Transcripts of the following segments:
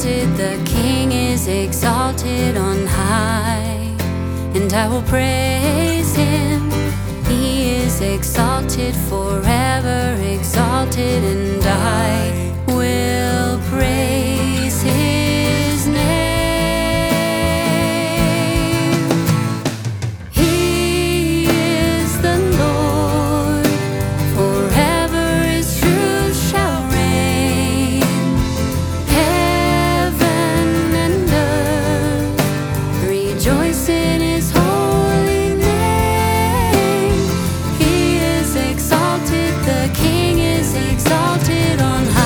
exalted, the King is exalted on high, and I will praise Him. He is exalted forever, exalted, and I will praise His name. He is the Lord, forever His truth shall reign. Heaven and earth rejoice in His holy name. He is exalted, the King is exalted on high.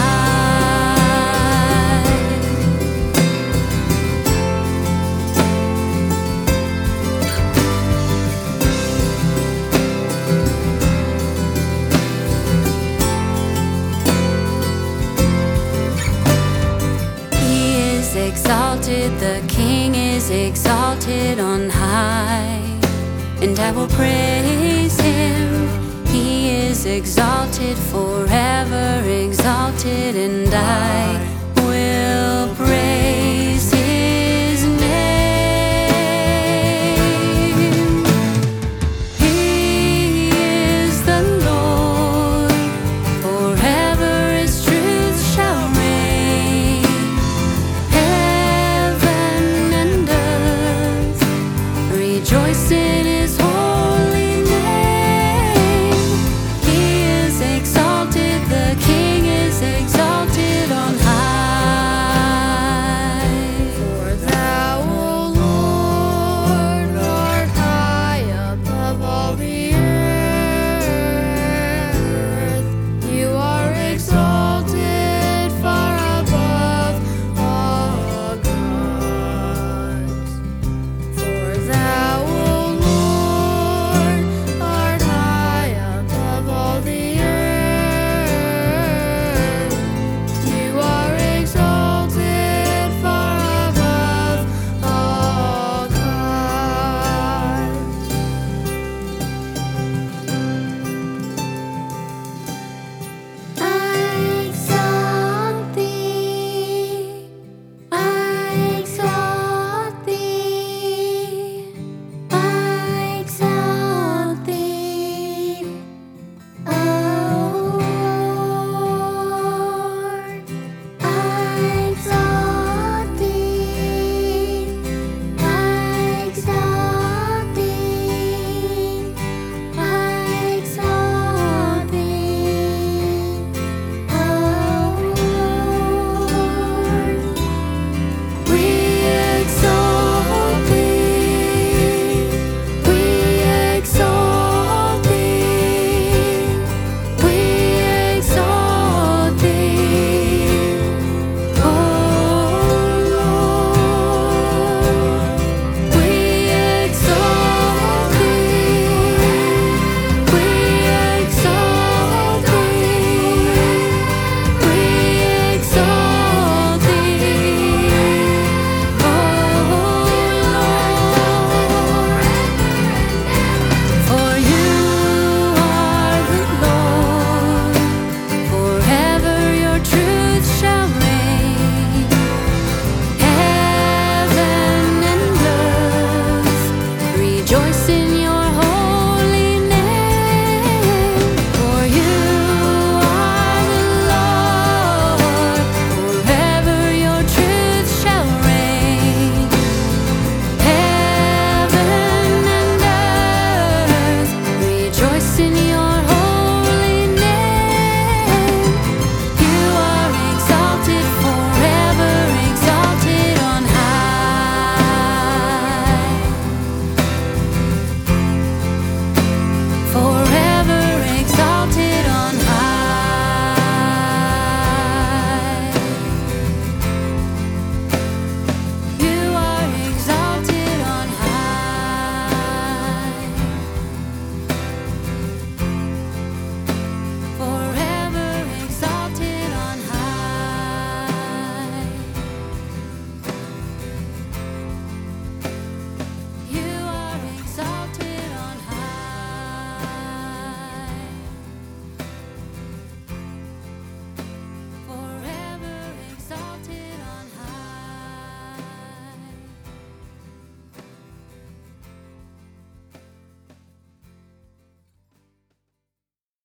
He is exalted, the King is exalted on high, and I will praise Him. He is exalted forever, exalted, and I